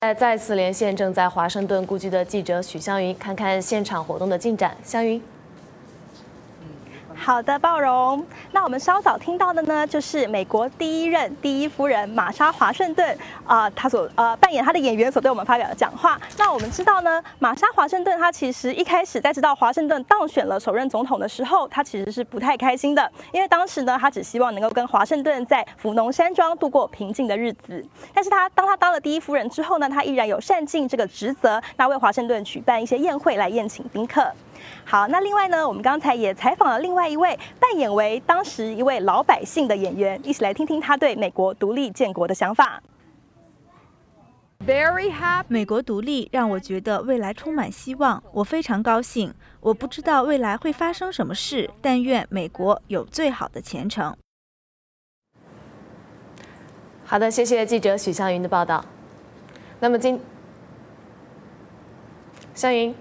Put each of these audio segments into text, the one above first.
再次连线正在华盛顿故居的记者许湘云，看看现场活动的进展。湘云。 好的，鲍荣。那我们稍早听到的呢，就是美国第一任第一夫人玛莎·华盛顿她所扮演她的演员所对我们发表的讲话。那我们知道呢，玛莎·华盛顿她其实一开始在知道华盛顿当选了首任总统的时候，她其实是不太开心的，因为当时呢，她只希望能够跟华盛顿在福农山庄度过平静的日子。但是当她当了第一夫人之后呢，她依然有善尽这个职责，那为华盛顿举办一些宴会来宴请宾客。好，那另外呢，我们刚才也采访了另外一位扮演为当时一位老百姓的演员，一起来听听他对美国独立建国的想法。 美国独立让我觉得未来充满希望，我非常高兴。我不知道未来会发生什么事，但愿美国有最好的前程。 好的，谢谢记者许湘云的报道。那么湘云。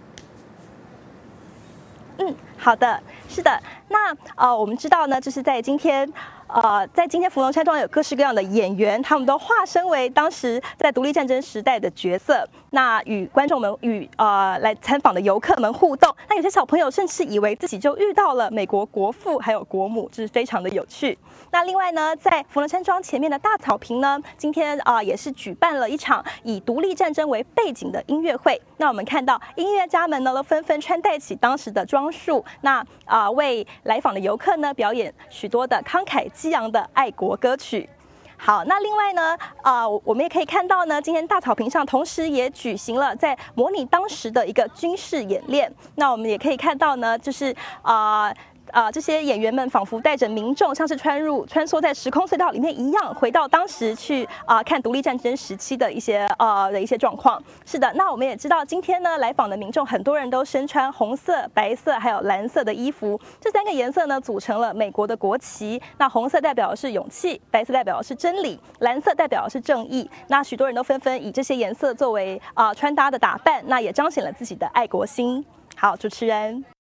好的，是的。那我们知道呢，就是在今天福农山庄有各式各样的演员，他们都化身为当时在独立战争时代的角色，那与观众们来参访的游客们互动。那有些小朋友甚至以为自己就遇到了美国国父还有国母，这是非常的有趣。那另外呢，在福农山庄前面的大草坪呢，今天也是举办了一场以独立战争为背景的音乐会。那我们看到音乐家们呢都纷纷穿戴起当时的装束，那为来访的游客呢表演许多的慷慨激昂的爱国歌曲。好，那另外呢，我们也可以看到呢，今天大草坪上同时也举行了在模拟当时的一个军事演练。那我们也可以看到呢，就是这些演员们仿佛带着民众，像是穿梭在时空隧道里面一样，回到当时去看独立战争时期的一些状况。是的，那我们也知道，今天呢来访的民众很多人都身穿红色、白色还有蓝色的衣服，这三个颜色呢组成了美国的国旗。那红色代表的是勇气，白色代表的是真理，蓝色代表的是正义。那许多人都纷纷以这些颜色作为穿搭的打扮，那也彰显了自己的爱国心。好，主持人。